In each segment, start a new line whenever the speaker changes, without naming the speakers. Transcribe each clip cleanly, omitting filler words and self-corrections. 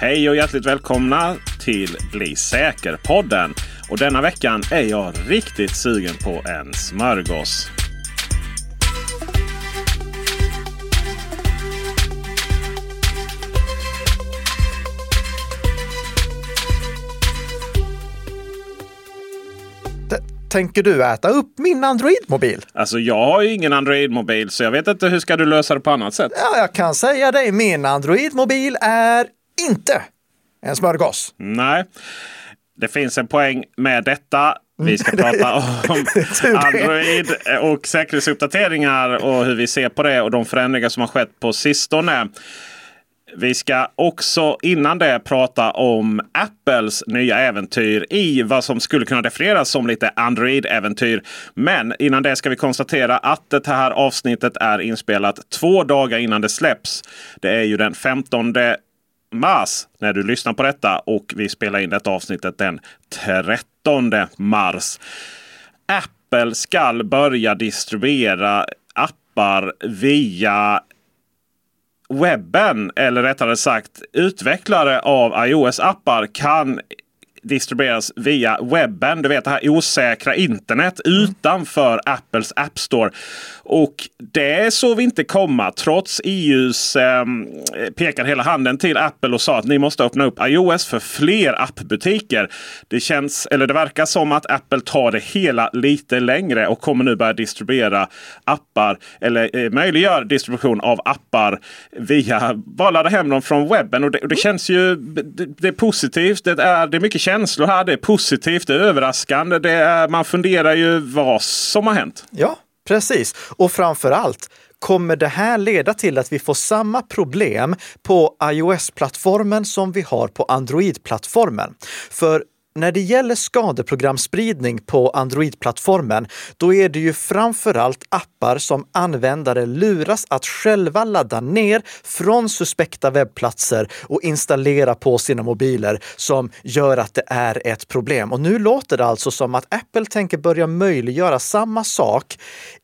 Hej och hjärtligt välkomna till Bli säker-podden. Och denna veckan är jag riktigt sugen på en smörgås.
Tänker du äta upp min Android-mobil?
Alltså jag har ju ingen Android-mobil så jag vet inte hur ska du lösa det på annat sätt.
Ja, jag kan säga dig, min Android-mobil är inte en smörgås.
Nej, det finns en poäng med detta. Vi ska prata om Android och säkerhetsuppdateringar och hur vi ser på det och de förändringar som har skett på sistone. Vi ska också innan det prata om Apples nya äventyr i vad som skulle kunna definieras som lite Android-äventyr. Men innan det ska vi konstatera att det här avsnittet är inspelat 2 dagar innan det släpps. Det är ju den 15 mars när du lyssnar på detta och vi spelar in detta avsnittet den 13 mars. Apple ska börja distribuera appar via webben, eller rättare sagt utvecklare av iOS-appar kan distribueras via webben. Du vet det här osäkra internet utanför Apples App Store. Och det såg vi inte komma trots EUs pekade hela handen till Apple och sa att ni måste öppna upp iOS för fler appbutiker. Det verkar som att Apple tar det hela lite längre och kommer nu börja distribuera appar eller möjliggör distribution av appar via bara ladda hem dem från webben. Och det känns ju det är positivt. Det är mycket känslor här. Det är positivt, det är överraskande. Man funderar ju vad som har hänt.
Ja, precis. Och framförallt kommer det här leda till att vi får samma problem på iOS-plattformen som vi har på Android-plattformen. För när det gäller skadeprogramspridning på Android-plattformen, då är det ju framförallt appar som användare luras att själva ladda ner från suspekta webbplatser och installera på sina mobiler som gör att det är ett problem. Och nu låter det alltså som att Apple tänker börja möjliggöra samma sak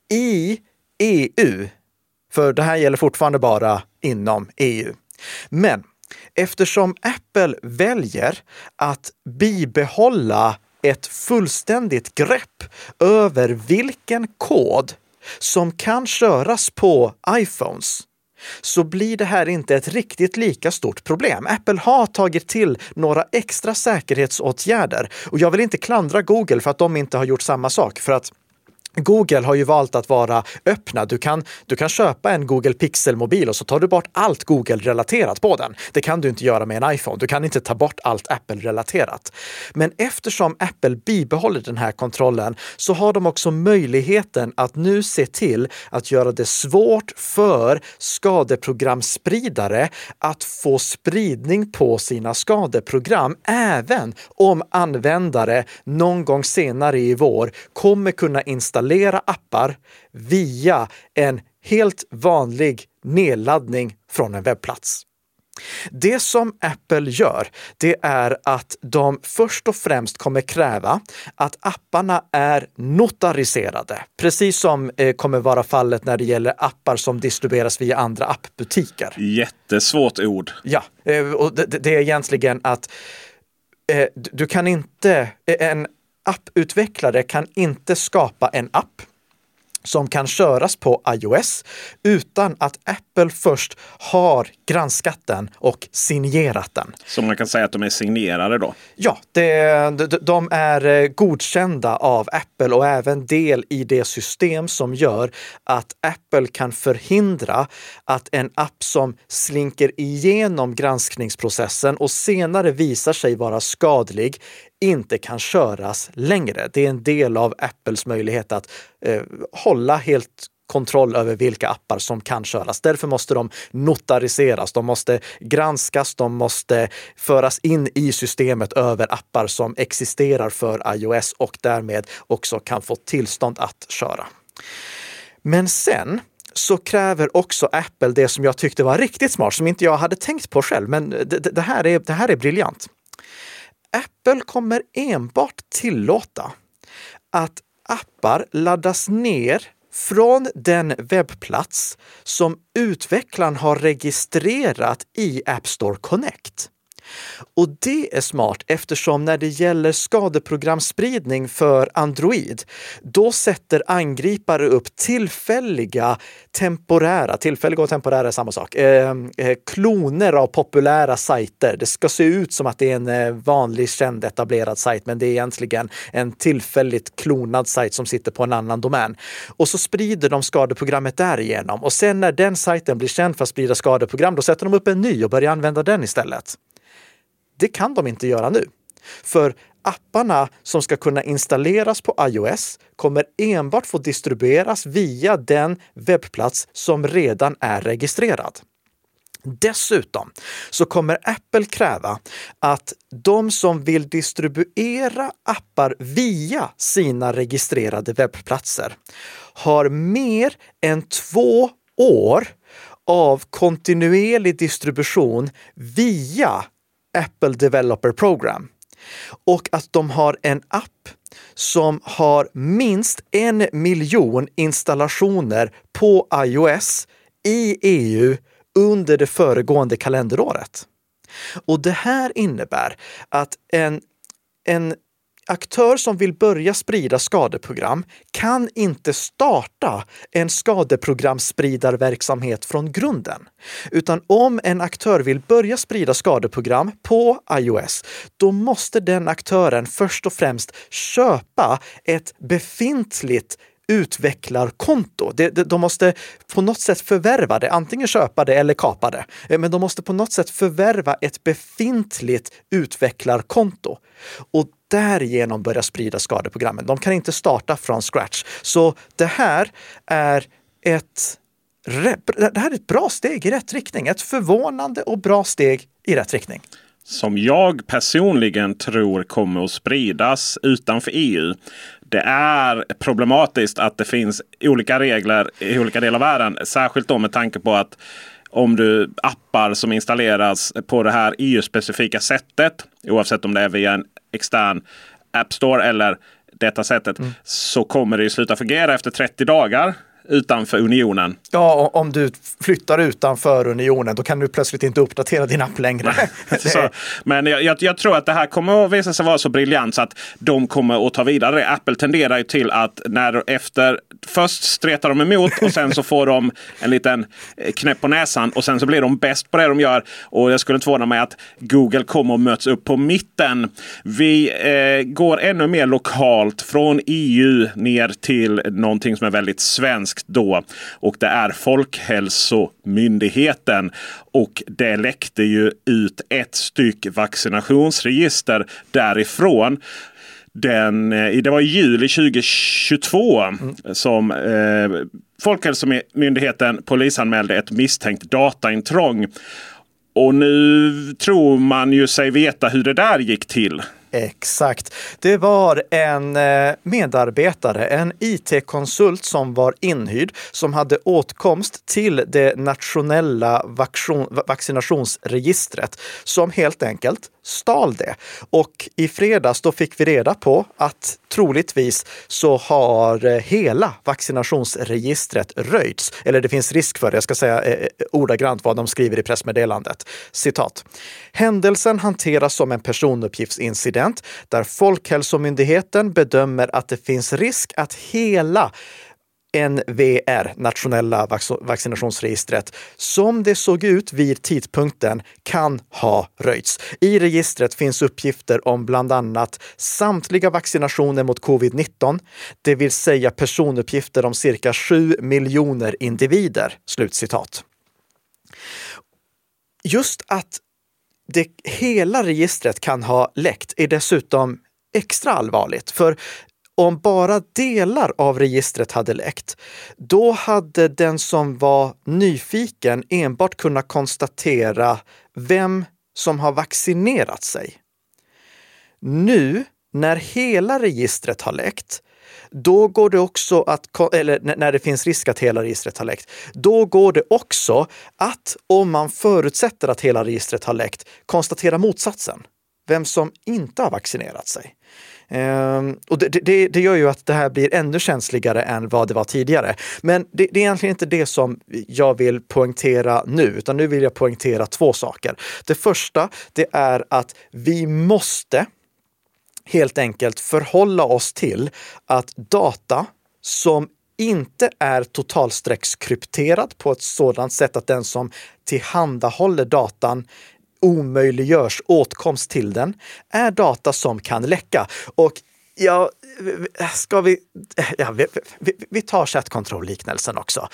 i EU. För det här gäller fortfarande bara inom EU. Men eftersom Apple väljer att bibehålla ett fullständigt grepp över vilken kod som kan köras på iPhones, så blir det här inte ett riktigt lika stort problem. Apple har tagit till några extra säkerhetsåtgärder och jag vill inte klandra Google för att de inte har gjort samma sak, för att Google har ju valt att vara öppna. Du kan köpa en Google Pixel-mobil och så tar du bort allt Google-relaterat på den. Det kan du inte göra med en iPhone. Du kan inte ta bort allt Apple-relaterat. Men eftersom Apple bibehåller den här kontrollen så har de också möjligheten att nu se till att göra det svårt för skadeprogramspridare att få spridning på sina skadeprogram, även om användare någon gång senare i vår kommer kunna installera appar via en helt vanlig nedladdning från en webbplats. Det som Apple gör, det är att de först och främst kommer kräva att apparna är notariserade. Precis som kommer vara fallet när det gäller appar som distribueras via andra appbutiker.
Jättesvårt ord.
Ja, och det är egentligen att du kan inte... En apputvecklare kan inte skapa en app som kan köras på iOS utan att Apple först har granskat den och signerat den.
Så man kan säga att de är signerade då?
Ja, de är godkända av Apple och även del i det system som gör att Apple kan förhindra att en app som slinker igenom granskningsprocessen och senare visar sig vara skadlig inte kan köras längre. Det är en del av Apples möjlighet att hålla helt kontroll över vilka appar som kan köras. Därför måste de notariseras, de måste granskas, de måste föras in i systemet över appar som existerar för iOS och därmed också kan få tillstånd att köra. Men sen så kräver också Apple det som jag tyckte var riktigt smart, som inte jag hade tänkt på själv, men det här är briljant. Apple kommer enbart tillåta att appar laddas ner från den webbplats som utvecklaren har registrerat i App Store Connect. Och det är smart eftersom när det gäller skadeprogramspridning för Android, då sätter angripare upp tillfälliga och temporära är samma sak, kloner av populära sajter. Det ska se ut som att det är en vanlig, känd, etablerad sajt, men det är egentligen en tillfälligt klonad sajt som sitter på en annan domän. Och så sprider de skadeprogrammet därigenom. Och sen när den sajten blir känd för att sprida skadeprogram, då sätter de upp en ny och börjar använda den istället. Det kan de inte göra nu. För apparna som ska kunna installeras på iOS kommer enbart få distribueras via den webbplats som redan är registrerad. Dessutom så kommer Apple kräva att de som vill distribuera appar via sina registrerade webbplatser har mer än 2 år av kontinuerlig distribution via Apple Developer Program. Och att de har en app som har minst 1 miljon installationer på iOS i EU under det föregående kalenderåret. Och det här innebär att en aktör som vill börja sprida skadeprogram kan inte starta en skadeprogramspridarverksamhet från grunden. Utan om en aktör vill börja sprida skadeprogram på iOS, då måste den aktören först och främst köpa ett befintligt utvecklarkonto. De måste på något sätt förvärva det, antingen köpa det eller kapa det. Men de måste på något sätt förvärva ett befintligt utvecklarkonto. Och därigenom börja sprida skadeprogrammen. De kan inte starta från scratch. Så det här är ett bra steg i rätt riktning. Ett förvånande och bra steg i rätt riktning.
Som jag personligen tror kommer att spridas utanför EU. Det är problematiskt att det finns olika regler i olika delar av världen. Särskilt då med tanke på att om du appar som installeras på det här EU-specifika sättet, oavsett om det är via en extern App Store eller detta sättet, så kommer det ju sluta fungera efter 30 dagar utanför unionen.
Ja, om du flyttar utanför unionen, då kan du plötsligt inte uppdatera din app längre.
Så, men jag tror att det här kommer att visa sig vara så briljant så att de kommer att ta vidare. Apple tenderar ju till att först stretar de emot och sen så får de en liten knäpp på näsan och sen så blir de bäst på det de gör. Och jag skulle inte förvåna mig att Google kommer att möts upp på mitten. Vi går ännu mer lokalt från EU ner till någonting som är väldigt svenskt då, och det är Folkhälsomyndigheten, och det läckte ju ut ett styck vaccinationsregister därifrån. Det var i juli 2022 som Folkhälsomyndigheten polisanmälde ett misstänkt dataintrång. Och nu tror man ju sig veta hur det där gick till.
Exakt. Det var en medarbetare, en IT-konsult som var inhyrd, som hade åtkomst till det nationella vaccinationsregistret, som helt enkelt stal det. Och i fredags då fick vi reda på att troligtvis så har hela vaccinationsregistret röjts. Eller det finns risk för det. Jag ska säga ordagrant vad de skriver i pressmeddelandet. Citat. Händelsen hanteras som en personuppgiftsincident där Folkhälsomyndigheten bedömer att det finns risk att hela NVR, nationella vaccinationsregistret, som det såg ut vid tidpunkten, kan ha röjts. I registret finns uppgifter om bland annat samtliga vaccinationer mot covid-19, det vill säga personuppgifter om cirka 7 miljoner individer. Slutcitat. Just att hela registret kan ha läckt är dessutom extra allvarligt, för om bara delar av registret hade läckt, då hade den som var nyfiken enbart kunnat konstatera vem som har vaccinerat sig. Nu, när hela registret har läckt, då går det också när det finns risk att hela registret har läckt, då går det också att, om man förutsätter att hela registret har läckt, konstatera motsatsen. Vem som inte har vaccinerat sig. Och det gör ju att det här blir ännu känsligare än vad det var tidigare. Men det är egentligen inte det som jag vill poängtera nu, utan nu vill jag poängtera två saker. Det första, det är att vi måste helt enkelt förhålla oss till att data som inte är totalstreckskrypterad på ett sådant sätt att den som tillhandahåller datan omöjliggörs åtkomst till den, är data som kan läcka. Och vi tar chattkontroll-liknelsen också.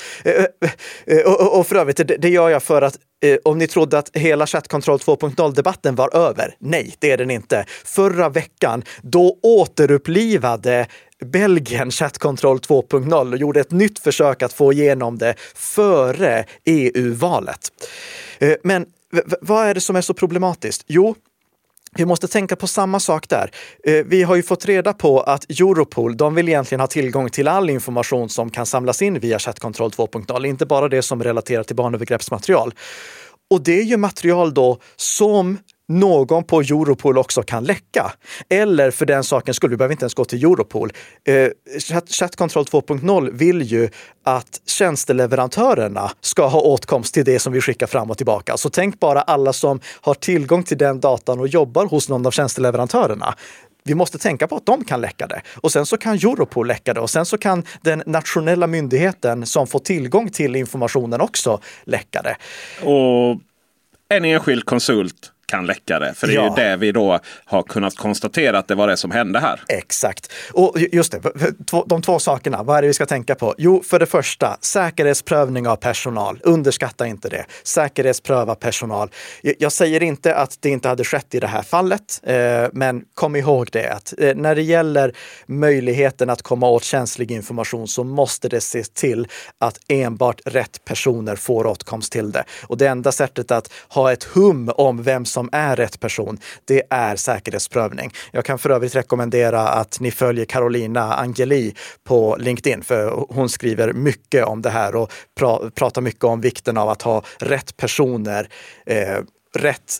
Och för övrigt, det gör jag för att om ni trodde att hela chattkontroll 2.0-debatten var över, nej, det är den inte. Förra veckan, då återupplivade Belgien chattkontroll 2.0 och gjorde ett nytt försök att få igenom det före EU-valet. Men vad är det som är så problematiskt? Jo, vi måste tänka på samma sak där. Vi har ju fått reda på att Europol, de vill egentligen ha tillgång till all information som kan samlas in via chattkontroll 2.0, inte bara det som relaterar till barnövergreppsmaterial. Och det är ju material då som någon på Europol också kan läcka. Eller för den saken skulle vi behöver inte ens gå till Europol. Chattkontroll 2.0 vill ju att tjänsteleverantörerna ska ha åtkomst till det som vi skickar fram och tillbaka. Så tänk bara alla som har tillgång till den datan och jobbar hos någon av tjänsteleverantörerna. Vi måste tänka på att de kan läcka det. Och sen så kan Europol läcka det. Och sen så kan den nationella myndigheten som får tillgång till informationen också läcka det.
Och en enskild konsult kan läcka det. För det är ju det vi då har kunnat konstatera att det var det som hände här.
Exakt. Och just det, de två sakerna, vad är det vi ska tänka på? Jo, för det första, säkerhetsprövning av personal. Underskatta inte det. Säkerhetspröva personal. Jag säger inte att det inte hade skett i det här fallet, men kom ihåg det att när det gäller möjligheten att komma åt känslig information så måste det se till att enbart rätt personer får åtkomst till det. Och det enda sättet att ha ett hum om vem som är rätt person, det är säkerhetsprövning. Jag kan för övrigt rekommendera att ni följer Carolina Angeli på LinkedIn, för hon skriver mycket om det här och pratar mycket om vikten av att ha rätt personer, rätt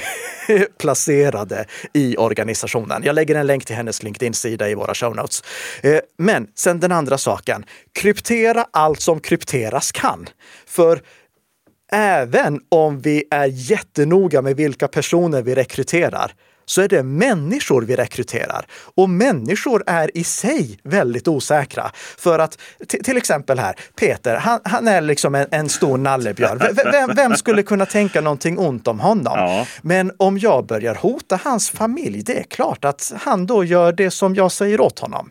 placerade i organisationen. Jag lägger en länk till hennes LinkedIn-sida i våra show notes. Men sen den andra saken, kryptera allt som krypteras kan. För även om vi är jättenoga med vilka personer vi rekryterar så är det människor vi rekryterar. Och människor är i sig väldigt osäkra. För att till exempel här, Peter, han är liksom en stor nallebjörn. Vem skulle kunna tänka någonting ont om honom? Ja. Men om jag börjar hota hans familj, det är klart att han då gör det som jag säger åt honom.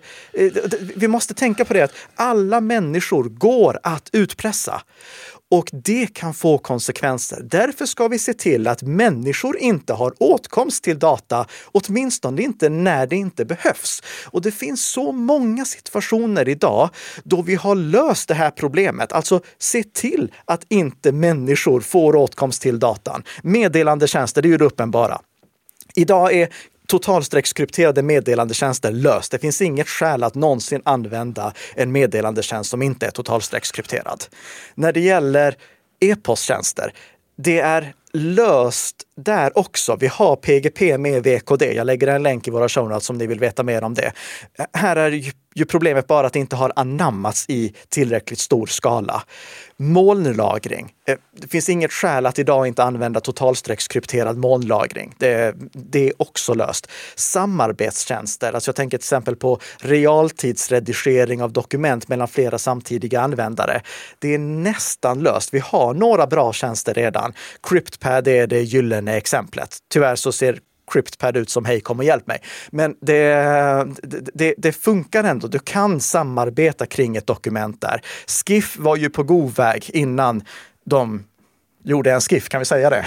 Vi måste tänka på det att alla människor går att utpressa. Och det kan få konsekvenser. Därför ska vi se till att människor inte har åtkomst till data, åtminstone inte när det inte behövs. Och det finns så många situationer idag då vi har löst det här problemet. Alltså se till att inte människor får åtkomst till datan. Meddelandetjänster, det är ju det uppenbara. Idag är totalstreckskrypterade meddelandetjänster löst. Det finns inget skäl att någonsin använda en meddelandetjänst som inte är totalstreckskrypterad. När det gäller e-posttjänster, det är löst där också. Vi har PGP med VKD. Jag lägger en länk i våra show notes om ni vill veta mer om det. Här är ju problemet bara att det inte har anammats i tillräckligt stor skala. Molnlagring. Det finns inget skäl att idag inte använda totalstreckskrypterad molnlagring. Det är också löst. Samarbetstjänster. Alltså jag tänker till exempel på realtidsredigering av dokument mellan flera samtidiga användare. Det är nästan löst. Vi har några bra tjänster redan. CryptPad är det gyllene exemplet. Tyvärr så ser CryptPad ut som hej, kom och hjälp mig. Men det funkar ändå. Du kan samarbeta kring ett dokument där. Skiff var ju på god väg innan de gjorde en skiff, kan vi säga det?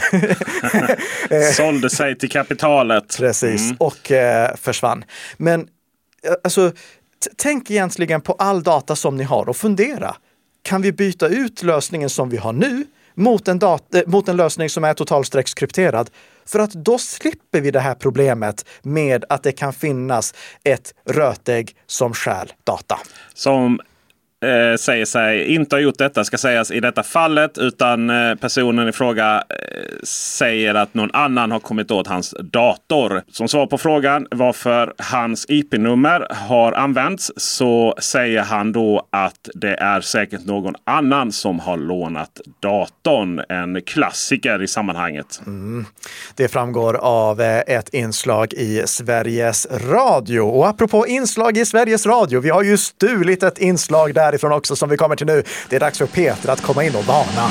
Sålde sig till kapitalet.
Precis, och försvann. Men alltså, tänk egentligen på all data som ni har och fundera. Kan vi byta ut lösningen som vi har nu mot en lösning som är totalstreckskrypterad? För att då slipper vi det här problemet med att det kan finnas ett rötägg som stjäl data.
Som säger sig inte ha gjort detta, ska sägas i detta fallet, utan personen i fråga säger att någon annan har kommit åt hans dator. Som svar på frågan varför hans IP-nummer har använts så säger han då att det är säkert någon annan som har lånat datorn. En klassiker i sammanhanget.
Det framgår av ett inslag i Sveriges Radio. Och apropå inslag i Sveriges Radio, vi har ju stulit ett inslag därifrån också som vi kommer till nu. Det är dags för Peter att komma in och varna.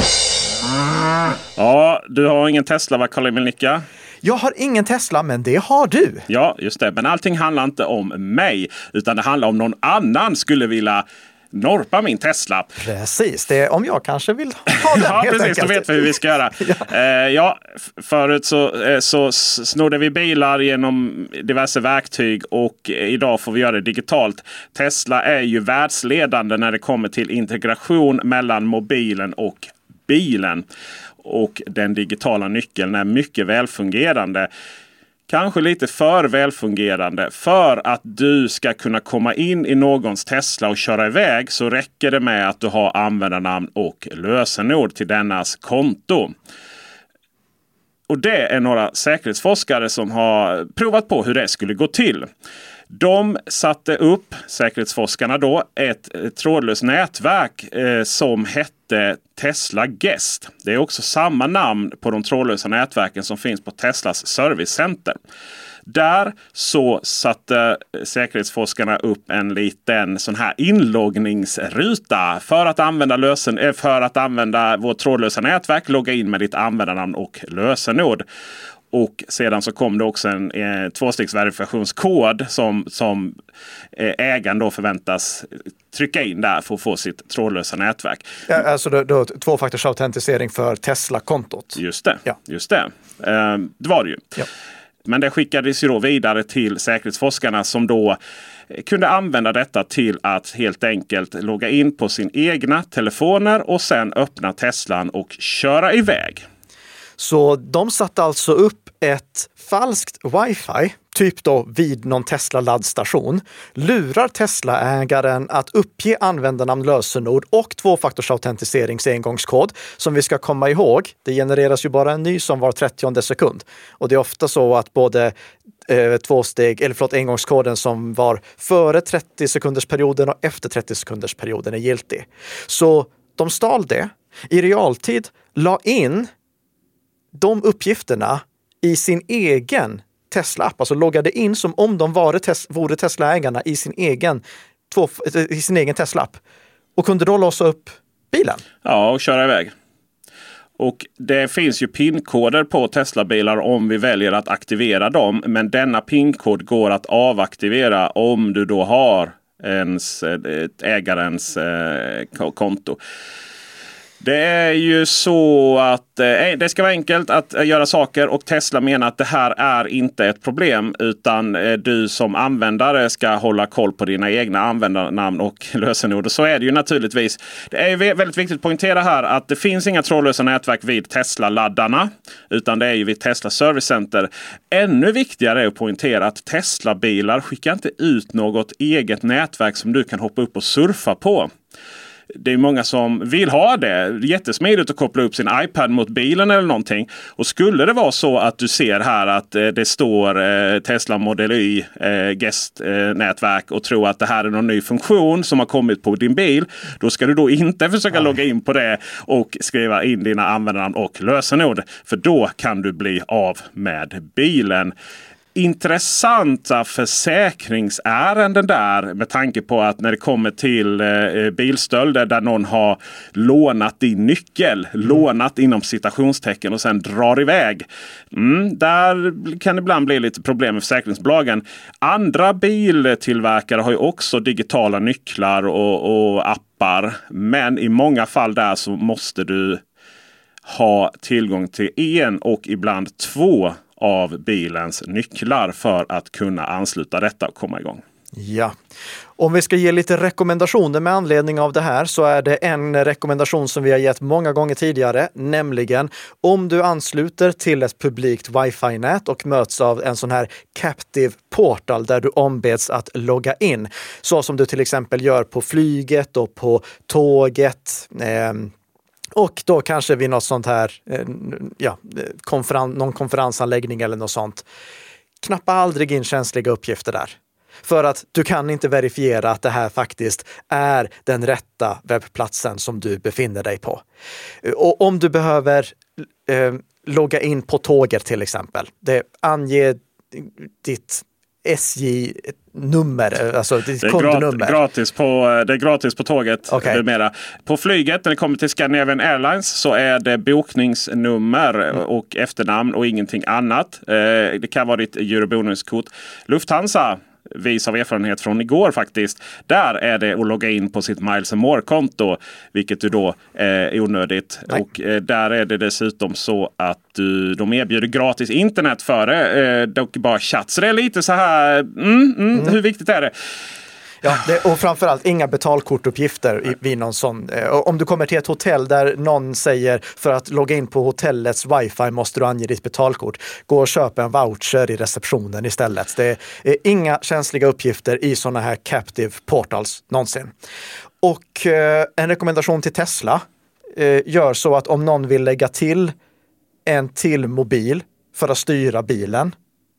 Ja, du har ingen Tesla, va, Carl-Emil Nicka?
Jag har ingen Tesla, men det har du.
Ja, just det. Men allting handlar inte om mig, utan det handlar om någon annan skulle vilja norpa min Tesla.
Precis, det är om jag kanske vill ha den.
Ja, precis. Då vet vi hur vi ska göra. Förut så snodde vi bilar genom diverse verktyg och idag får vi göra det digitalt. Tesla är ju världsledande när det kommer till integration mellan mobilen och bilen. Och den digitala nyckeln är mycket välfungerande. Kanske lite för välfungerande. För att du ska kunna komma in i någons Tesla och köra iväg så räcker det med att du har användarnamn och lösenord till dennas konto. Och det är några säkerhetsforskare som har provat på hur det skulle gå till. De satte upp, säkerhetsforskarna då, ett trådlöst nätverk som hette Tesla Guest. Det är också samma namn på de trådlösa nätverken som finns på Teslas servicecenter. Där så satte säkerhetsforskarna upp en liten sån här inloggningsruta för att använda vårt trådlösa nätverk, logga in med ditt användarnamn och lösenord. Och sedan så kom det också en tvåstegsverifikationskod som ägaren då förväntas trycka in där för att få sitt trådlösa nätverk.
Ja, alltså då tvåfaktorsautentisering för Tesla-kontot.
Just det. Det var det ju. Ja. Men det skickades ju då vidare till säkerhetsforskarna som då kunde använda detta till att helt enkelt logga in på sin egna telefoner och sen öppna Teslan och köra iväg.
Så de satte alltså upp ett falskt wifi, typ då vid någon Tesla-laddstation, lurar Tesla-ägaren att uppge användarnamn, lösenord och tvåfaktorsautentiseringsengångskod engångskod som vi ska komma ihåg. Det genereras ju bara en ny som var 30:e sekund. Och det är ofta så att både engångskoden som var före 30-sekundersperioden och efter 30-sekundersperioden är giltig. Så de stal det, i realtid la in de uppgifterna i sin egen Tesla-app, alltså loggade in som om de vore Tesla-ägarna i sin egen Tesla-app och kunde då låsa upp bilen.
Ja, och köra iväg. Och det finns ju PIN-koder på Tesla-bilar om vi väljer att aktivera dem, men denna PIN-kod går att avaktivera om du då har ägarens konto. Det är ju så att det ska vara enkelt att göra saker och Tesla menar att det här är inte ett problem utan du som användare ska hålla koll på dina egna användarnamn och lösenord. Och så är det ju naturligtvis. Det är väldigt viktigt att poängtera här att det finns inga trådlösa nätverk vid Tesla-laddarna utan det är ju vid Tesla Service Center. Ännu viktigare är att poängtera att Tesla-bilar skickar inte ut något eget nätverk som du kan hoppa upp och surfa på. Det är många som vill ha det. Jättesmidigt att koppla upp sin iPad mot bilen eller någonting. Och skulle det vara så att du ser här att det står Tesla Model Y Guest-nätverk och tror att det här är någon ny funktion som har kommit på din bil. Då ska du då inte försöka logga in på det och skriva in dina användarnamn och lösenord. För då kan du bli av med bilen. Intressanta försäkringsärenden där med tanke på att när det kommer till bilstölder där någon har lånat din nyckel, lånat inom citationstecken och sen drar iväg. Där kan det ibland bli lite problem med försäkringsbolagen. Andra biltillverkare har ju också digitala nycklar och appar, men i många fall där så måste du ha tillgång till en och ibland 2 av bilens nycklar för att kunna ansluta detta och komma igång.
Ja. Om vi ska ge lite rekommendationer med anledning av det här så är det en rekommendation som vi har gett många gånger tidigare, nämligen om du ansluter till ett publikt wifi-nät och möts av en sån här captive portal där du ombeds att logga in, så som du till exempel gör på flyget och på tåget, och då kanske vid något sånt här, någon konferensanläggning eller något sånt. Knappa aldrig in känsliga uppgifter där. För att du kan inte verifiera att det här faktiskt är den rätta webbplatsen som du befinner dig på. Och om du behöver logga in på tåget till exempel, det anger ditt SJ-nummer, alltså ditt kundnummer.
Det är gratis på tåget.
Okay.
På flyget, när det kommer till Scandinavian Airlines, så är det bokningsnummer och efternamn och ingenting annat. Det kan vara ditt eurobonuskort. Lufthansa, vis av erfarenhet från igår faktiskt. Där är det att logga in på sitt Miles & More-konto, vilket ju då är onödigt. Nej. Och där är det dessutom så att de erbjuder gratis internet för det. Dock bara chatt. Så det är lite så här, hur viktigt är det?
Ja, och framförallt inga betalkortuppgifter vid någon sån. Om du kommer till ett hotell där någon säger för att logga in på hotellets wifi måste du ange ditt betalkort. Gå och köpa en voucher i receptionen istället. Det är inga känsliga uppgifter i såna här captive portals någonsin. Och en rekommendation till Tesla gör så att om någon vill lägga till en till mobil för att styra bilen,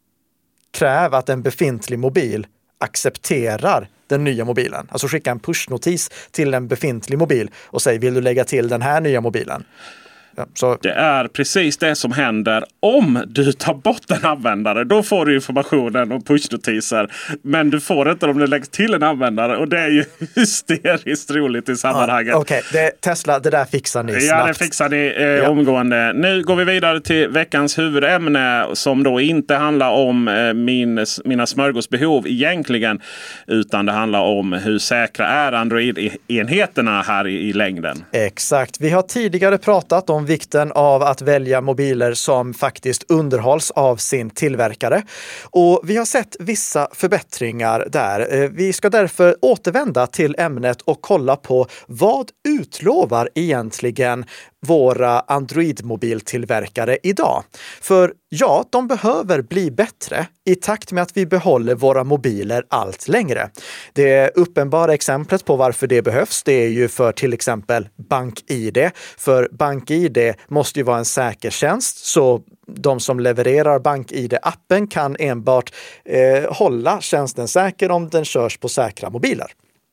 kräv att en befintlig mobil accepterar den nya mobilen. Alltså skicka en pushnotis till en befintlig mobil och säg, vill du lägga till den här nya mobilen? Ja, så. Det
är precis det som händer om du tar bort en användare. Då får du informationen och pushnotiser. Men du får inte om du lägger till en användare. Och det är ju hysteriskt roligt i sammanhanget.
Okej, Tesla, det där fixar ni snabbt.
Ja, det fixar ni omgående. Nu går vi vidare till veckans huvudämne som då inte handlar om mina smörgåsbehov egentligen. Utan det handlar om hur säkra är Android-enheterna här i längden.
Exakt. Vi har tidigare pratat om vikten av att välja mobiler som faktiskt underhålls av sin tillverkare. Och vi har sett vissa förbättringar där. Vi ska därför återvända till ämnet och kolla på vad utlovar egentligen våra Android-mobiltillverkare idag. För ja, de behöver bli bättre i takt med att vi behåller våra mobiler allt längre. Det uppenbara exemplet på varför det behövs, det är ju för till exempel BankID. För BankID måste ju vara en säker tjänst, så de som levererar BankID-appen kan enbart hålla tjänsten säker om den körs på säkra mobiler.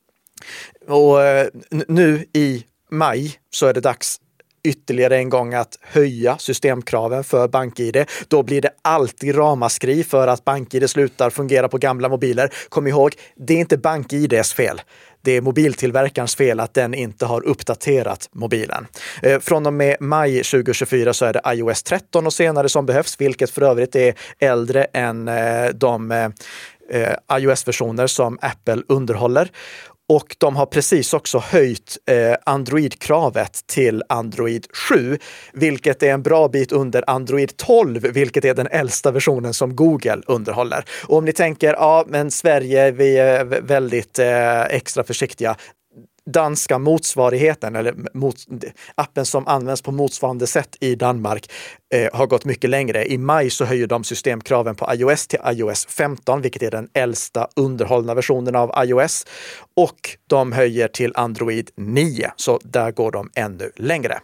Och nu i maj så är det dags ytterligare en gång att höja systemkraven för BankID. Då blir det alltid ramaskri för att BankID slutar fungera på gamla mobiler. Kom ihåg, det är inte BankIDs fel. Det är mobiltillverkarens fel att den inte har uppdaterat mobilen. Från och med maj 2024 så är det iOS 13 och senare som behövs, vilket för övrigt är äldre än de iOS-versioner som Apple underhåller. Och de har precis också höjt Android-kravet till Android 7, vilket är en bra bit under Android 12, vilket är den äldsta versionen som Google underhåller. Och om ni tänker, men Sverige, vi är väldigt extra försiktiga. Danska motsvarigheten, eller appen som används på motsvarande sätt i Danmark, har gått mycket längre. I maj så höjer de systemkraven på iOS till iOS 15, vilket är den äldsta underhållna versionen av iOS. Och de höjer till Android 9, så där går de ännu längre.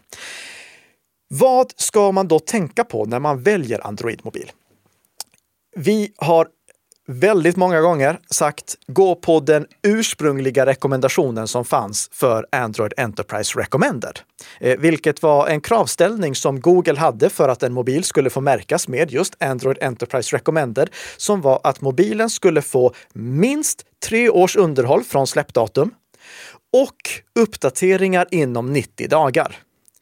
Vad ska man då tänka på när man väljer Android-mobil? Vi har väldigt många gånger sagt, gå på den ursprungliga rekommendationen som fanns för Android Enterprise Recommended. Vilket var en kravställning som Google hade för att en mobil skulle få märkas med just Android Enterprise Recommended, som var att mobilen skulle få minst 3 års underhåll från släppdatum och uppdateringar inom 90 dagar.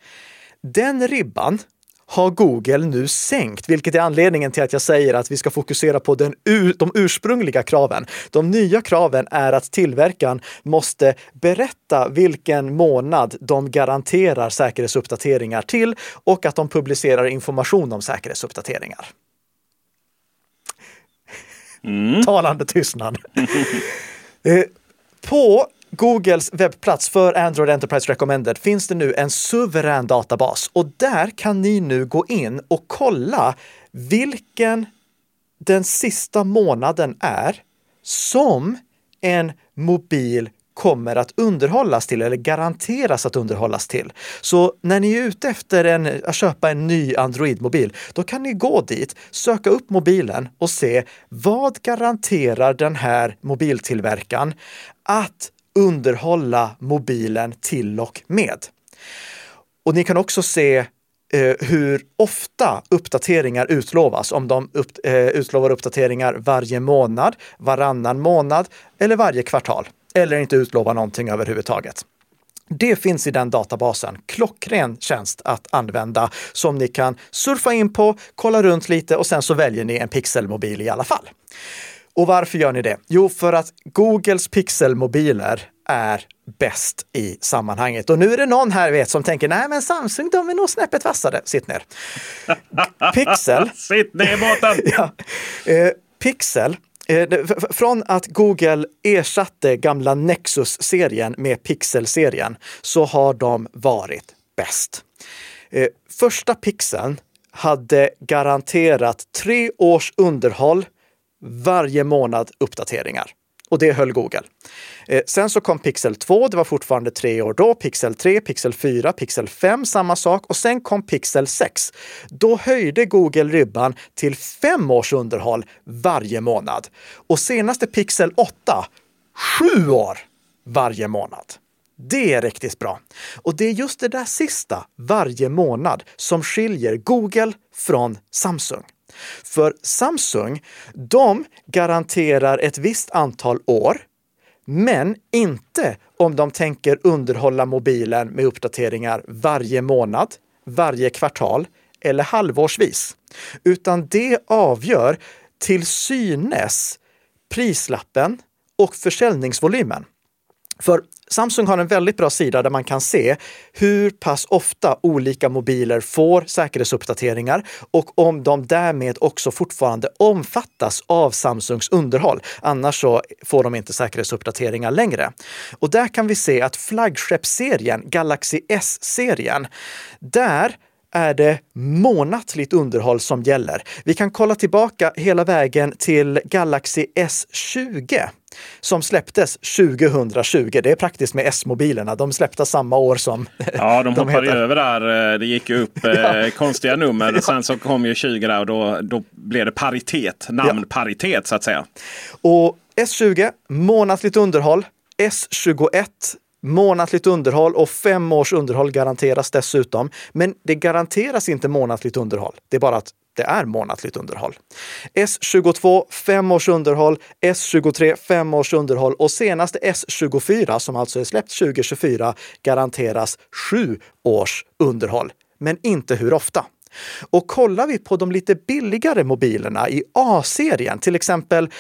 Den ribban har Google nu sänkt, vilket är anledningen till att jag säger att vi ska fokusera på de ursprungliga kraven. De nya kraven är att tillverkaren måste berätta vilken månad de garanterar säkerhetsuppdateringar till och att de publicerar information om säkerhetsuppdateringar. Talande tystnad. På Googles webbplats för Android Enterprise Recommended finns det nu en suverän databas och där kan ni nu gå in och kolla vilken den sista månaden är som en mobil kommer att underhållas till eller garanteras att underhållas till. Så när ni är ute efter att köpa en ny Android-mobil, då kan ni gå dit, söka upp mobilen och se vad garanterar den här mobiltillverkaren att underhålla mobilen till och med. Och ni kan också se hur ofta uppdateringar utlovas. Om de utlovar uppdateringar varje månad, varannan månad eller varje kvartal. Eller inte utlova någonting överhuvudtaget. Det finns i den databasen. Klockren tjänst att använda som ni kan surfa in på, kolla runt lite och sen så väljer ni en Pixel-mobil i alla fall. Och varför gör ni det? Jo, för att Googles Pixel-mobiler är bäst i sammanhanget. Och nu är det någon här som tänker, nej men Samsung, de är nog snäppet vassare. Sitt ner. Pixel.
Sitt ner båten.
Ja. Pixel. Från att Google ersatte gamla Nexus-serien med Pixel-serien så har de varit bäst. Första Pixeln hade garanterat 3 års underhåll varje månad uppdateringar. Och det höll Google. Sen så kom Pixel 2, det var fortfarande 3 år då. Pixel 3, Pixel 4, Pixel 5, samma sak. Och sen kom Pixel 6. Då höjde Google ribban till 5 års underhåll varje månad. Och senaste Pixel 8, 7 år varje månad. Det är riktigt bra. Och det är just det där sista, varje månad, som skiljer Google från Samsung. För Samsung, de garanterar ett visst antal år, men inte om de tänker underhålla mobilen med uppdateringar varje månad, varje kvartal eller halvårsvis. Utan det avgör till synes prislappen och försäljningsvolymen. För Samsung har en väldigt bra sida där man kan se hur pass ofta olika mobiler får säkerhetsuppdateringar och om de därmed också fortfarande omfattas av Samsungs underhåll. Annars så får de inte säkerhetsuppdateringar längre. Och där kan vi se att flaggskeppsserien, Galaxy S-serien, där är det månatligt underhåll som gäller. Vi kan kolla tillbaka hela vägen till Galaxy S20 som släpptes 2020. Det är praktiskt med S-mobilerna. De släpptes samma år som
ja, de hoppade ju över där. Det gick ju upp konstiga nummer. Ja. Sen så kom ju 20 där och då blev det paritet. Namnparitet så att säga.
Och S20, månatligt underhåll. S21, månatligt underhåll och 5 års underhåll garanteras dessutom. Men det garanteras inte månatligt underhåll. Det är bara att det är månatligt underhåll. S22, 5 års underhåll. S23, 5 års underhåll. Och senaste S24, som alltså är släppt 2024, garanteras 7 års underhåll. Men inte hur ofta. Och kollar vi på de lite billigare mobilerna i A-serien, till exempel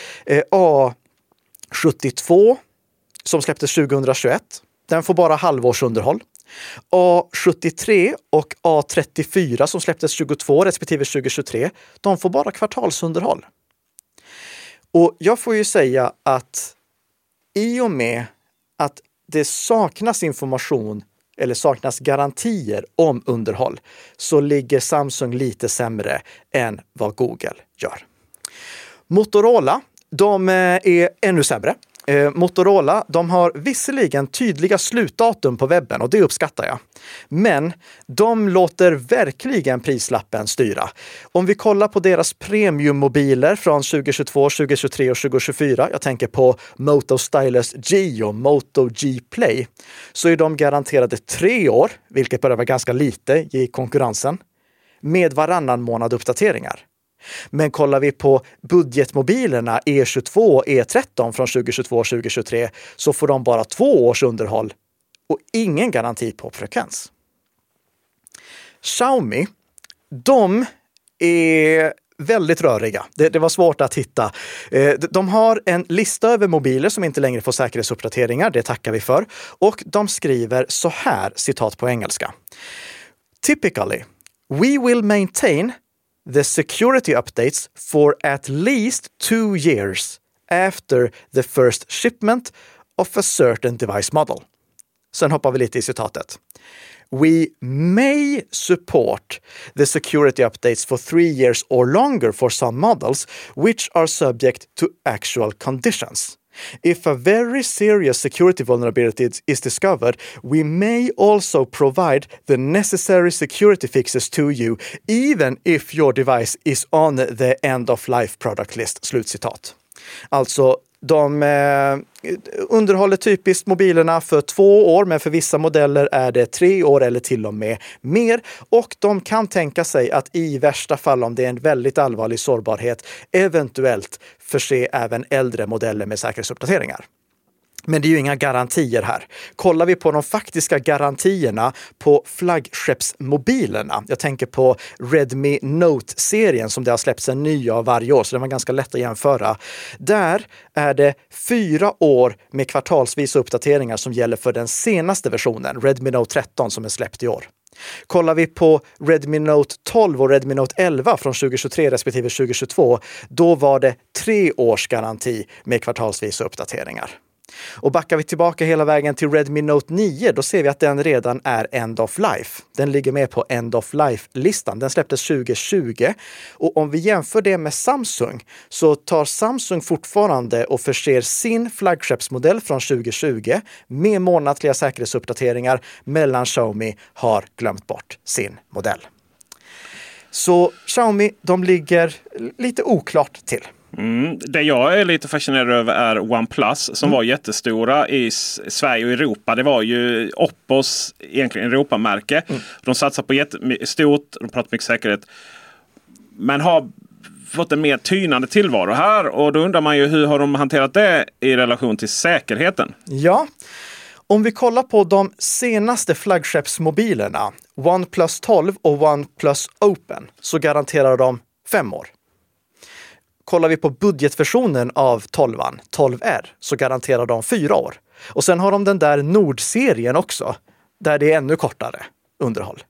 A72 som släpptes 2021. Den får bara halvårsunderhåll. A73 och A34 som släpptes 22 respektive 2023, de får bara kvartalsunderhåll. Och jag får ju säga att i och med att det saknas information eller saknas garantier om underhåll så ligger Samsung lite sämre än vad Google gör. Motorola, de är ännu sämre. Motorola, de har visserligen tydliga slutdatum på webben och det uppskattar jag. Men de låter verkligen prislappen styra. Om vi kollar på deras premiummobiler från 2022, 2023 och 2024, jag tänker på Moto Stylus G och Moto G Play, så är de garanterade 3 år, vilket börjar vara ganska lite i konkurrensen, med varannan månad uppdateringar. Men kollar vi på budgetmobilerna E22 och E13 från 2022 och 2023 så får de bara 2 års underhåll och ingen garanti på frekvens. Xiaomi, de är väldigt röriga. Det var svårt att hitta. De har en lista över mobiler som inte längre får säkerhetsuppdateringar. Det tackar vi för. Och de skriver så här, citat på engelska. Typically, we will maintain the security updates for at least 2 years after the first shipment of a certain device model. Sen hoppar vi lite i citatet. We may support the security updates for 3 years or longer for some models, which are subject to actual conditions. If a very serious security vulnerability is discovered, we may also provide the necessary security fixes to you, even if your device is on the end-of-life product list. Slutcitat. Alltså, de underhåller typiskt mobilerna för 2 år, men för vissa modeller är det 3 år eller till och med mer. Och de kan tänka sig att i värsta fall, om det är en väldigt allvarlig sårbarhet, eventuellt förse även äldre modeller med säkerhetsuppdateringar. Men det är ju inga garantier här. Kollar vi på de faktiska garantierna på flaggskeppsmobilerna. Jag tänker på Redmi Note-serien som det har släppts en ny av varje år, så det var ganska lätt att jämföra. Där är det 4 år med kvartalsvisa uppdateringar som gäller för den senaste versionen, Redmi Note 13 som är släppt i år. Kollar vi på Redmi Note 12 och Redmi Note 11 från 2023 respektive 2022, då var det 3 års garanti med kvartalsvisa uppdateringar. Och backar vi tillbaka hela vägen till Redmi Note 9, då ser vi att den redan är end of life. Den ligger med på end of life-listan. Den släpptes 2020. Och om vi jämför det med Samsung, så tar Samsung fortfarande och förser sin flaggskeppsmodell från 2020 med månatliga säkerhetsuppdateringar, medan Xiaomi har glömt bort sin modell. Så Xiaomi, de ligger lite oklart till.
Det jag är lite fascinerad över är OnePlus som var jättestora i Sverige och Europa. Det var ju Oppos egentligen Europamärke. De satsar på jättestort, de pratar mycket säkerhet. Men har fått en mer tynande tillvaro här. Och då undrar man ju, hur har de hanterat det i relation till säkerheten?
Ja, om vi kollar på de senaste flaggskeppsmobilerna, OnePlus 12 och OnePlus Open, så garanterar de 5 år. Kollar vi på budgetversionen av 12an, 12R, så garanterar de 4 år. Och sen har de den där Nord-serien också, där det är ännu kortare underhåll.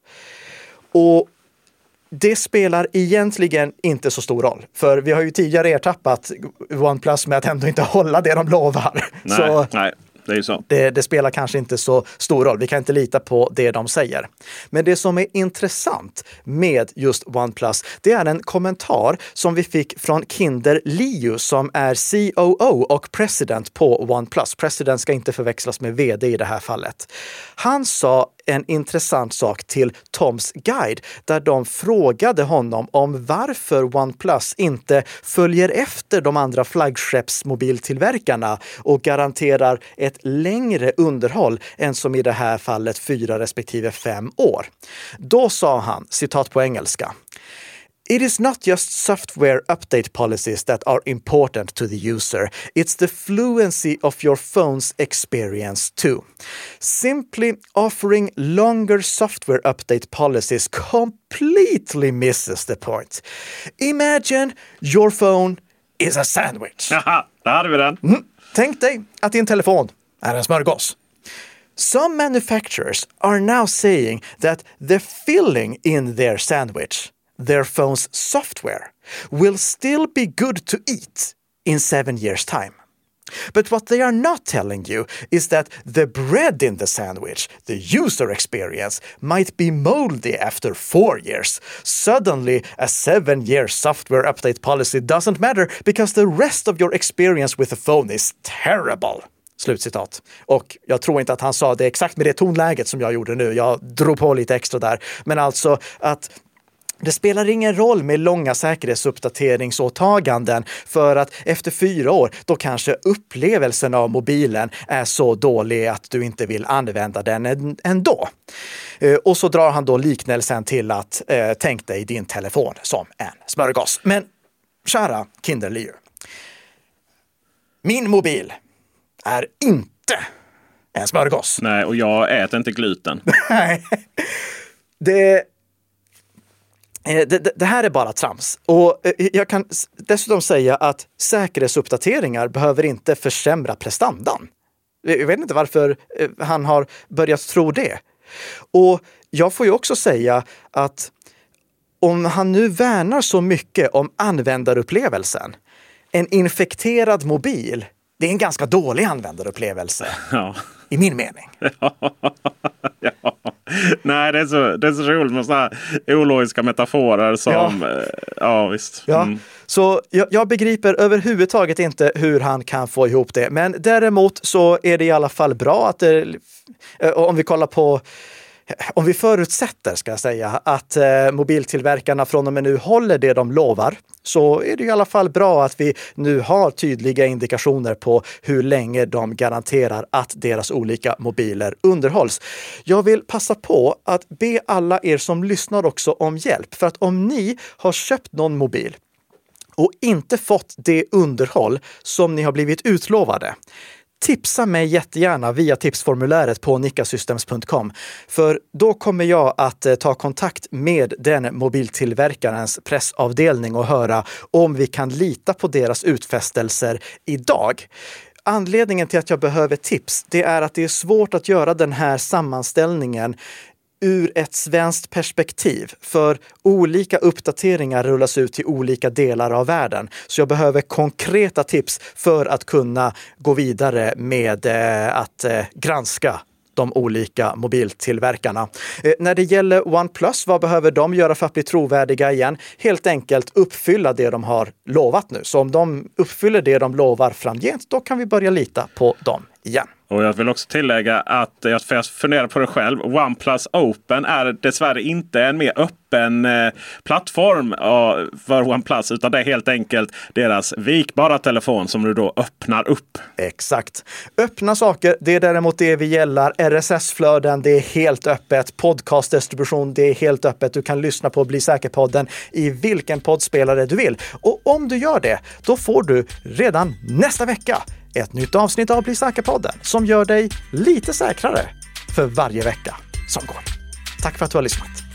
Och det spelar egentligen inte så stor roll. För vi har ju tidigare ertappat OnePlus med att ändå inte hålla det de lovar.
Nej. Det är ju så.
Det spelar kanske inte så stor roll. Vi kan inte lita på det de säger. Men det som är intressant med just OnePlus, det är en kommentar som vi fick från Kinder Liu som är COO och president på OnePlus. President ska inte förväxlas med vd i det här fallet. Han sa en intressant sak till Toms Guide där de frågade honom om varför OnePlus inte följer efter de andra flaggskeppsmobiltillverkarna och garanterar ett längre underhåll än som i det här fallet 4 respektive 5 år. Då sa han, citat på engelska: "It is not just software update policies that are important to the user. It's the fluency of your phone's experience too. Simply offering longer software update policies completely misses the point. Imagine your phone is a sandwich."
Haha, där hade vi den.
Tänk dig att din telefon är en smörgås. Some manufacturers are now saying that the filling in their sandwich, their phone's software, will still be good to eat in 7 years' time. But what they are not telling you is that the bread in the sandwich, the user experience, might be moldy after 4 years. Suddenly, a 7-year software update policy doesn't matter because the rest of your experience with the phone is terrible. Slutcitat. Och jag tror inte att han sa det exakt med det tonläget som jag gjorde nu. Jag drog på lite extra där. Men alltså att det spelar ingen roll med långa säkerhetsuppdateringsåtaganden, för att efter 4 år då kanske upplevelsen av mobilen är så dålig att du inte vill använda den ändå. Och så drar han då liknelsen till att tänk dig din telefon som en smörgås. Men kära Kinder Liu, min mobil är inte en smörgås.
Nej, och jag äter inte gluten.
Nej, det här är bara trams. Och jag kan dessutom säga att säkerhetsuppdateringar behöver inte försämra prestandan. Jag vet inte varför han har börjat tro det. Och jag får ju också säga att om han nu värnar så mycket om användarupplevelsen, en infekterad mobil, det är en ganska dålig användarupplevelse.
Ja.
I min mening.
Ja. Nej, det är så roligt med sådana här ologiska metaforer som... Ja, visst.
Ja. Så jag begriper överhuvudtaget inte hur han kan få ihop det. Men däremot så är det i alla fall bra att om vi förutsätter, ska jag säga, att mobiltillverkarna från och med nu håller det de lovar, så är det i alla fall bra att vi nu har tydliga indikationer på hur länge de garanterar att deras olika mobiler underhålls. Jag vill passa på att be alla er som lyssnar också om hjälp. För att om ni har köpt någon mobil och inte fått det underhåll som ni har blivit utlovade, tipsa mig jättegärna via tipsformuläret på nickasystems.com, för då kommer jag att ta kontakt med den mobiltillverkarens pressavdelning och höra om vi kan lita på deras utfästelser idag. Anledningen till att jag behöver tips, det är att det är svårt att göra den här sammanställningen ur ett svenskt perspektiv, för olika uppdateringar rullas ut till olika delar av världen. Så jag behöver konkreta tips för att kunna gå vidare med att granska de olika mobiltillverkarna. När det gäller OnePlus, vad behöver de göra för att bli trovärdiga igen? Helt enkelt uppfylla det de har lovat nu. Så om de uppfyller det de lovar framgent, då kan vi börja lita på dem igen.
Och jag vill också tillägga att jag funderar på det själv. OnePlus Open är dessvärre inte en mer öppen plattform för OnePlus, utan det är helt enkelt deras vikbara telefon som du då öppnar upp.
Exakt. Öppna saker, det är däremot det vi gillar. RSS-flöden, det är helt öppet. Podcastdistribution, det är helt öppet. Du kan lyssna på Bli säker-podden i vilken poddspelare du vill. Och om du gör det, då får du redan nästa vecka ett nytt avsnitt av Bli säker-podden som gör dig lite säkrare för varje vecka som går. Tack för att du har lyssnat.